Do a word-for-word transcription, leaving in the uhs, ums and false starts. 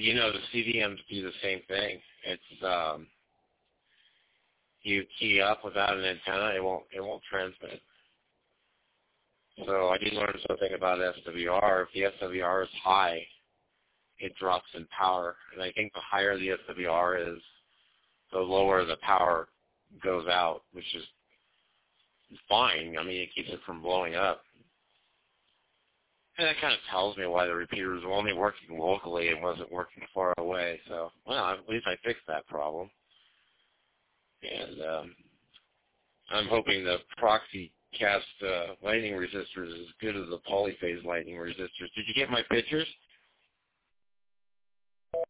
you know, the C D Ms do the same thing. It's um, you key up without an antenna, it won't it won't transmit. So I did learn something about S W R. If the S W R is high, it drops in power, and I think the higher the S W R is, the lower the power goes out, which is fine. I mean, it keeps it from blowing up. And that kind of tells me why the repeater was only working locally and wasn't working far away. So, well, at least I fixed that problem. And um, I'm hoping the proxy cast uh, lightning resistor is as good as the polyphase lightning resistors. Did you get my pictures?